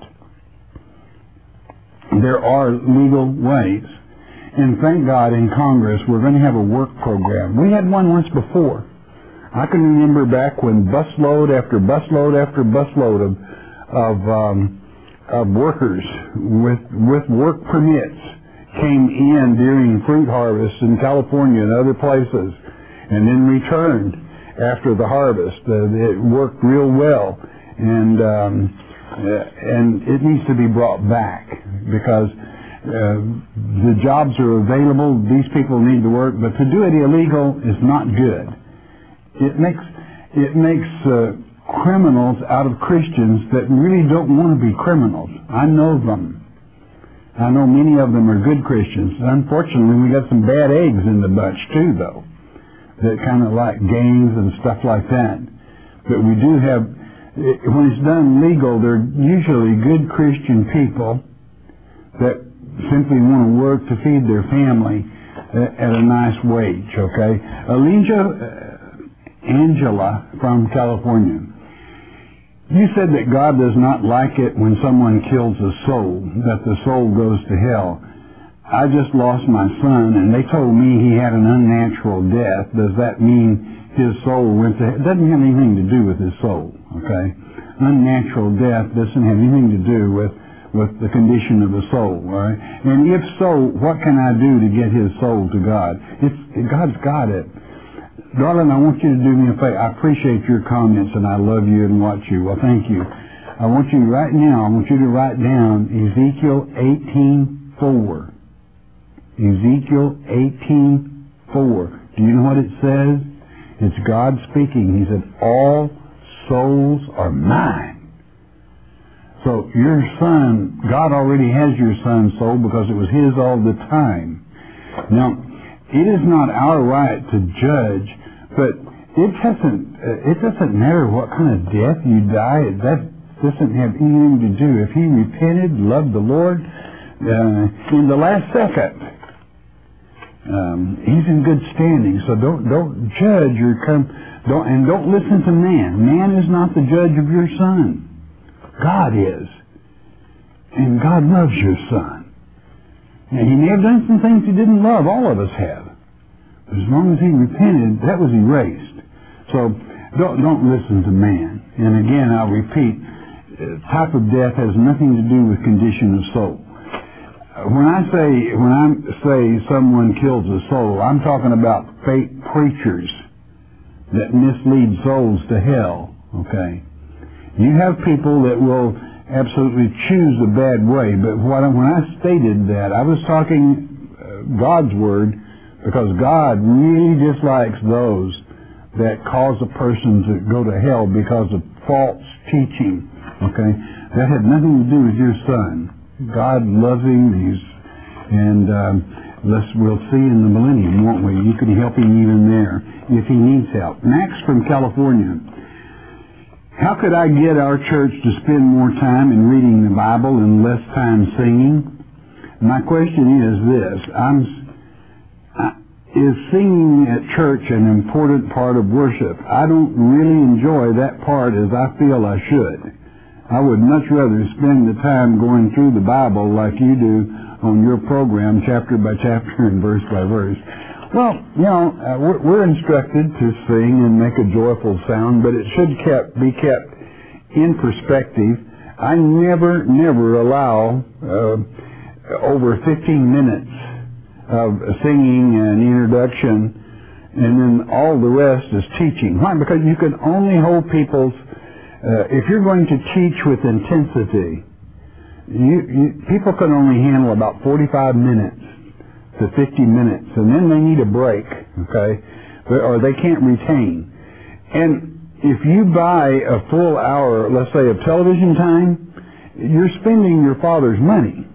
There are legal ways. And thank God in Congress we're going to have a work program. We had one once before. I can remember back when busload after busload after busload of of, um, of workers with with work permits came in during fruit harvests in California and other places, and then returned after the harvest. Uh, it worked real well, and um, uh, and it needs to be brought back, because uh, the jobs are available. These people need to work, but to do it illegal is not good. It makes it makes uh, criminals out of Christians that really don't want to be criminals. I know them. I know many of them are good Christians. Unfortunately, we got some bad eggs in the bunch too, though, that kind of like gangs and stuff like that. But we do have, when it's done legal, they're usually good Christian people that simply want to work to feed their family at a nice wage, okay? Alinja, Angela from California. You said that God does not like it when someone kills a soul, that the soul goes to hell. I just lost my son, and they told me he had an unnatural death. Does that mean his soul went to hell? It doesn't have anything to do with his soul, okay? Unnatural death doesn't have anything to do with, with the condition of the soul, all right? And if so, what can I do to get his soul to God? It's, God's got it. Darling, I want you to do me a favor. I appreciate your comments, and I love you and watch you. Well, thank you. I want you right now, I want you to write down Ezekiel eighteen four. Ezekiel eighteen four. Do you know what it says? It's God speaking. He said, all souls are mine. So your son, God already has your son's soul because it was his all the time. Now, it is not our right to judge, but it doesn't, it doesn't matter what kind of death you die. That doesn't have anything to do. If he repented, loved the Lord, uh, in the last second, um, he's in good standing. So don't don't judge your come, don't and don't listen to man. Man is not the judge of your son. God is, and God loves your son. And he may have done some things he didn't love. All of us have. But as long as he repented, that was erased. So don't don't listen to man. And again, I'll repeat. Type of death has nothing to do with condition of soul. When I say when I say someone kills a soul, I'm talking about fake preachers that mislead souls to hell. Okay, you have people that will absolutely choose the bad way. But what, when I stated that, I was talking uh, God's word, because God really dislikes those that cause a person to go to hell because of false teaching. Okay, that had nothing to do with your son. God loves him, he's, and um, let's, we'll see in the millennium, won't we? You can help him even there if he needs help. Max from California. How could I get our church to spend more time in reading the Bible and less time singing? My question is this. I'm, I, is singing at church an important part of worship? I don't really enjoy that part as I feel I should. I would much rather spend the time going through the Bible like you do on your program, chapter by chapter and verse by verse. Well, you know, uh, we're, we're instructed to sing and make a joyful sound, but it should kept, be kept in perspective. I never, never allow uh, over fifteen minutes of singing and introduction, and then all the rest is teaching. Why? Because you can only hold people's Uh, if you're going to teach with intensity, you, you, people can only handle about forty-five minutes to fifty minutes, and then they need a break, okay, or they can't retain. And if you buy a full hour, let's say, of television time, you're spending your Father's money.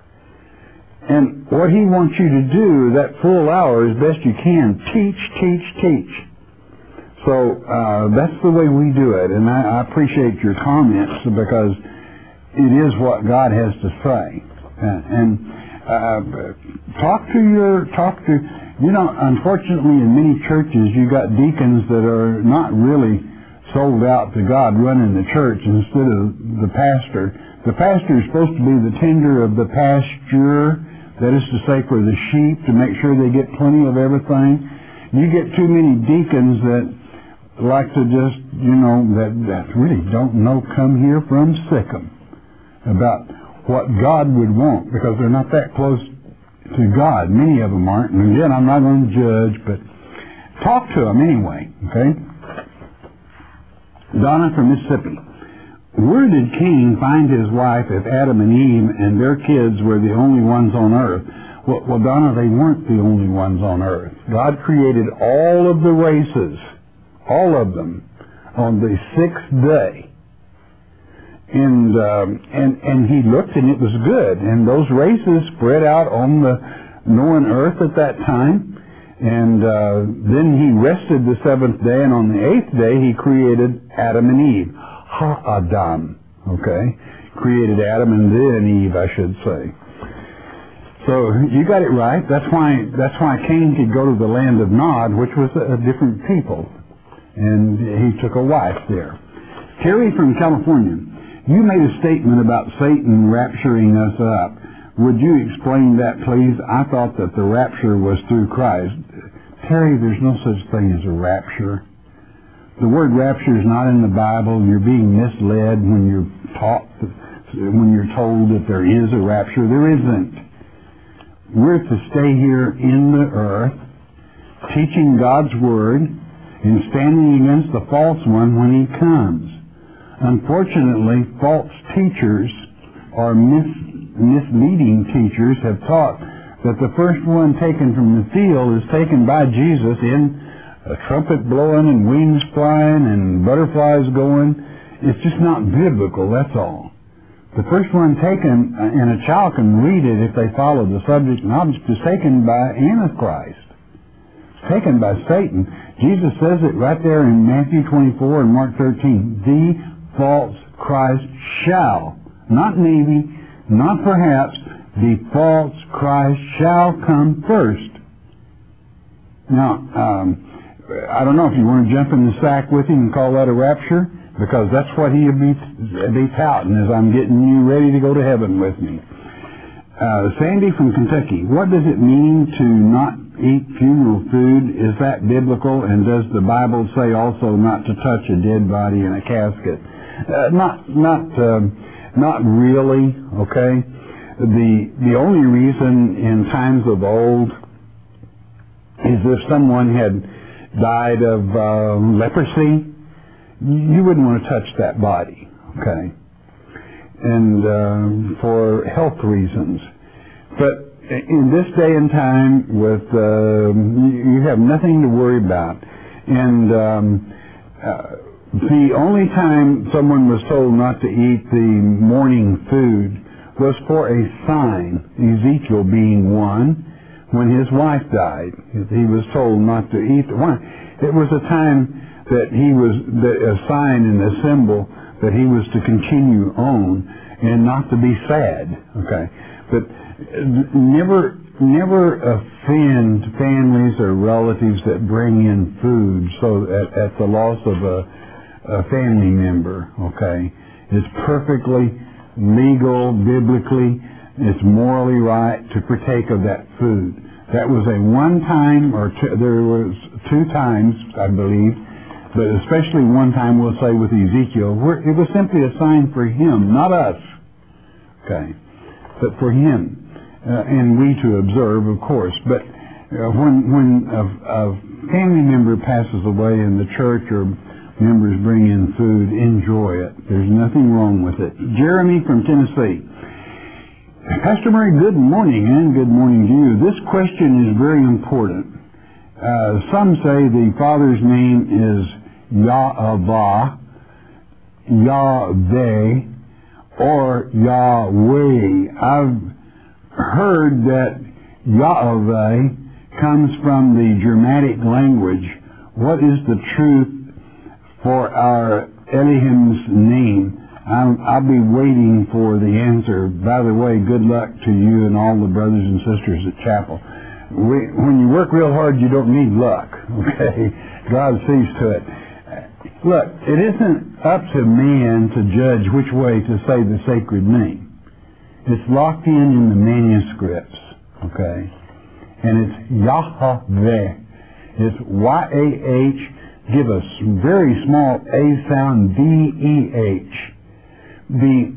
And what he wants you to do, that full hour, as best you can, teach, teach, teach. So uh, that's the way we do it, and I, I appreciate your comments because it is what God has to say. And, and uh, talk to your talk to you know. Unfortunately, in many churches, you got deacons that are not really sold out to God running the church instead of the pastor. The pastor is supposed to be the tender of the pasture, that is to say, for the sheep, to make sure they get plenty of everything. You get too many deacons that like to just, you know, that, that really don't know come here from Sikkim about what God would want, because they're not that close to God. Many of them aren't. And again, I'm not going to judge, but talk to them anyway, okay? Donna from Mississippi. Where did Cain find his wife if Adam and Eve and their kids were the only ones on earth? Well, well, Donna, they weren't the only ones on earth. God created all of the races, all of them, on the sixth day. And, um, and, and he looked and it was good. And those races spread out on the known earth at that time. And uh, then he rested the seventh day, and on the eighth day he created Adam and Eve. Ha-Adam, okay? Created Adam and then Eve, I should say. So you got it right. That's why, that's why Cain could go to the land of Nod, which was a, a different people. And he took a wife there. Terry from California, you made a statement about Satan rapturing us up. Would you explain that, please? I thought that the rapture was through Christ. Terry, there's no such thing as a rapture. The word rapture is not in the Bible. You're being misled when you're taught, when you're told that there is a rapture. There isn't. We're to stay here in the earth teaching God's Word and standing against the false one when he comes. Unfortunately, false teachers or mis- misleading teachers have taught that the first one taken from the field is taken by Jesus in a trumpet blowing and wings flying and butterflies going. It's just not biblical, that's all. The first one taken, uh, and a child can read it if they follow the subject and object, is taken by Antichrist. It's taken by Satan. Jesus says it right there in Matthew twenty-four and Mark thirteen. The false Christ shall, not maybe, not perhaps, the false Christ shall come first. Now, um, I don't know if you want to jump in the sack with him and call that a rapture, because that's what he'll be, be touting as I'm getting you ready to go to heaven with me. Uh, Sandy from Kentucky, what does it mean to not eat funeral food? Is that biblical? And does the Bible say also not to touch a dead body in a casket? Uh, not, not, uh, not really, okay? The, the only reason in times of old is if someone had died of uh, leprosy, you wouldn't want to touch that body, okay? And uh, for health reasons. But in this day and time, with uh, you have nothing to worry about. And um, uh, the only time someone was told not to eat the morning food was for a sign, Ezekiel being one, when his wife died. He was told not to eat the wine. It was a time that he was, the, a sign and a symbol that he was to continue on and not to be sad, okay? But never, never offend families or relatives that bring in food so at, at the loss of a, a family member, okay? It's perfectly legal, biblically, it's morally right to partake of that food. That was a one time, or two, there was two times, I believe, but especially one time, we'll say with Ezekiel, where it was simply a sign for him, not us, okay, but for him, uh, and we to observe, of course. But uh, when when a, a family member passes away in the church or members bring in food, enjoy it. There's nothing wrong with it. Jeremy from Tennessee. Pastor Murray, good morning, and good morning to you. This question is very important. Uh, some say the Father's name is Yahweh, Yahweh, or Yahweh. I've heard that Yahweh comes from the Germanic language. What is the truth for our Elohim's name? I'll, I'll be waiting for the answer. By the way, good luck to you and all the brothers and sisters at chapel. We, when you work real hard, you don't need luck, okay? God sees to it. Look, it isn't up to man to judge which way to say the sacred name. It's locked in in the manuscripts, okay? And it's Yahweh. It's Y A H, give a very small A sound, V E H. The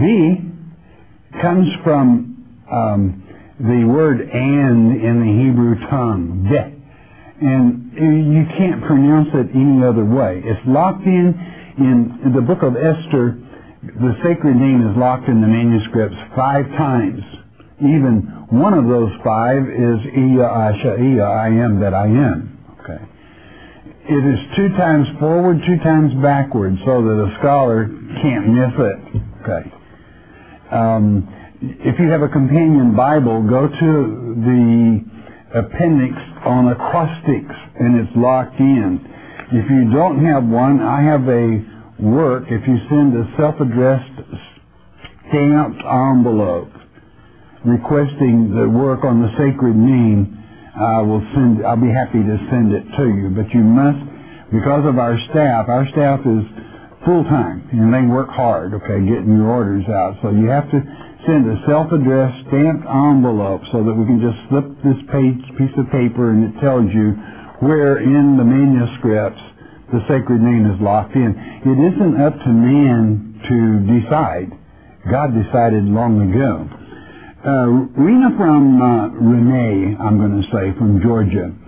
V comes from um, the word and in the Hebrew tongue, Veh. And you can't pronounce it any other way. It's locked in in the book of Esther. The sacred name is locked in the manuscripts five times. Even one of those five is Iya Asha Iya, I am that I am. Okay. It is two times forward, two times backward, so that a scholar can't miss it. Okay. Um, if you have a companion Bible, go to the appendix on acrostics, and it's locked in. If you don't have one, I have a work. If you send a self-addressed stamped envelope requesting the work on the sacred name, I will send. I'll be happy to send it to you. But you must, because of our staff. Our staff is full time, and they work hard. Okay, getting your orders out. So you have to send a self-addressed stamped envelope so that we can just slip this page, piece of paper, and it tells you where in the manuscripts the sacred name is locked in. It isn't up to man to decide. God decided long ago. Uh, Rena from uh, Renee, I'm going to say, from Georgia.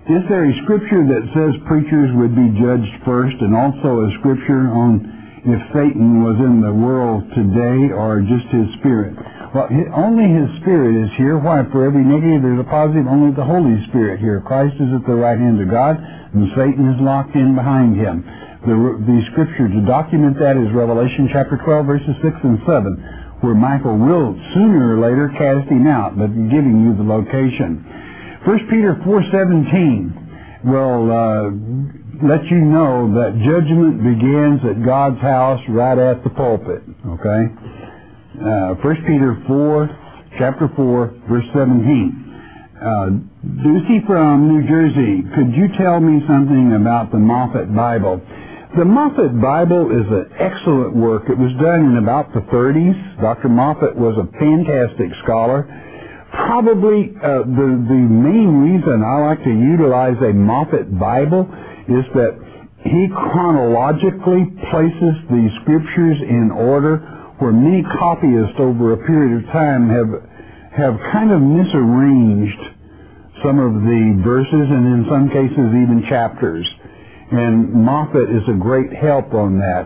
Is there a scripture that says preachers would be judged first, and also a scripture on if Satan was in the world today or just his spirit? Well, only his spirit is here. Why? For every negative there's a positive. Only the Holy Spirit here. Christ is at the right hand of God, and Satan is locked in behind him. The, the scripture to document that is Revelation chapter twelve, verses six and seven, where Michael will sooner or later cast him out, but giving you the location. First Peter four seventeen will uh, let you know that judgment begins at God's house right at the pulpit. Okay? Uh, First Peter four, chapter four, verse seventeen. Uh, Ducey from New Jersey, could you tell me something about the Moffat Bible? The Moffat Bible is an excellent work. It was done in about the thirties. Doctor Moffat was a fantastic scholar. Probably uh, the, the main reason I like to utilize a Moffat Bible is that he chronologically places the scriptures in order, where many copyists over a period of time have have kind of misarranged some of the verses, and in some cases even chapters. And Moffat is a great help on that.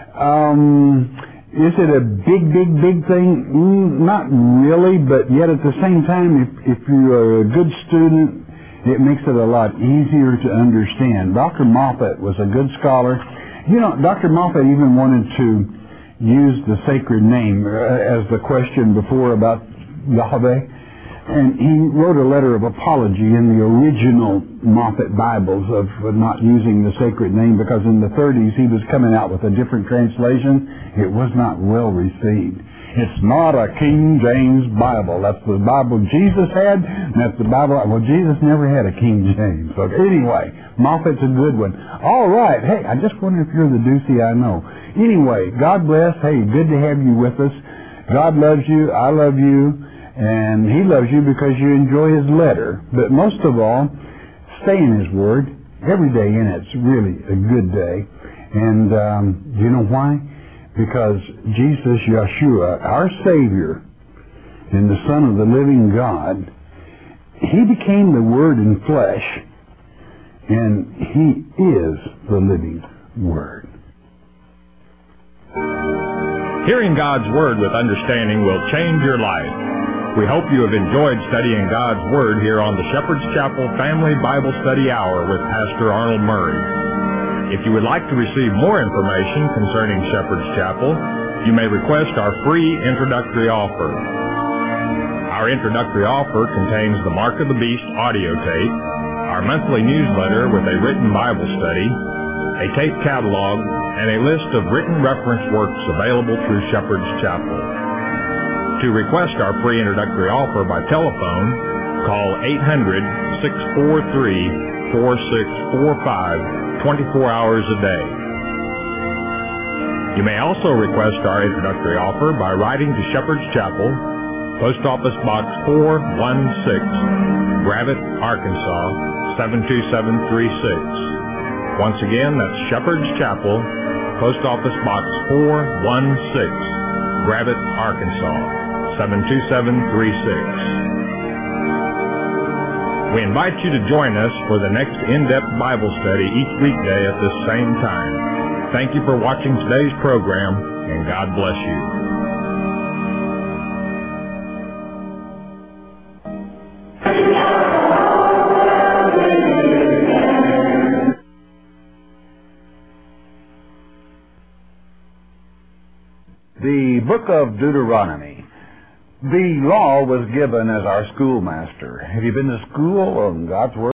Um, is it a big, big, big thing? Mm, not really, but yet at the same time, if, if you're a good student, it makes it a lot easier to understand. Doctor Moffat was a good scholar. You know, Doctor Moffat even wanted to use the sacred name uh, as the question before about Yahweh. And he wrote a letter of apology in the original Moffat Bibles of not using the sacred name, because in the thirties he was coming out with a different translation. It was not well received. It's not a King James Bible. That's the Bible Jesus had, and that's the Bible... Well, Jesus never had a King James. So anyway, Moffat's a good one. All right. Hey, I just wonder if you're the Ducey I know. Anyway, God bless. Hey, good to have you with us. God loves you. I love you. And he loves you because you enjoy his letter. But most of all, stay in his word. Every day in it's really a good day. And um, do you know why? Because Jesus, Yeshua, our Savior, and the Son of the living God, he became the Word in flesh, and he is the living Word. Hearing God's Word with understanding will change your life. We hope you have enjoyed studying God's Word here on the Shepherd's Chapel Family Bible Study Hour with Pastor Arnold Murray. If you would like to receive more information concerning Shepherd's Chapel, you may request our free introductory offer. Our introductory offer contains the Mark of the Beast audio tape, our monthly newsletter with a written Bible study, a tape catalog, and a list of written reference works available through Shepherd's Chapel. To request our free introductory offer by telephone, call eight hundred, six four three, four six four five, twenty-four hours a day. You may also request our introductory offer by writing to Shepherd's Chapel, Post Office Box four one six, Gravette, Arkansas, seven two seven three six. Once again, that's Shepherd's Chapel, Post Office Box four one six, Gravette, Arkansas, seven two seven three six. We invite you to join us for the next in-depth Bible study each weekday at this same time. Thank you for watching today's program, and God bless you. The book of Deuteronomy. The law was given as our schoolmaster. Have you been to school on God's Word?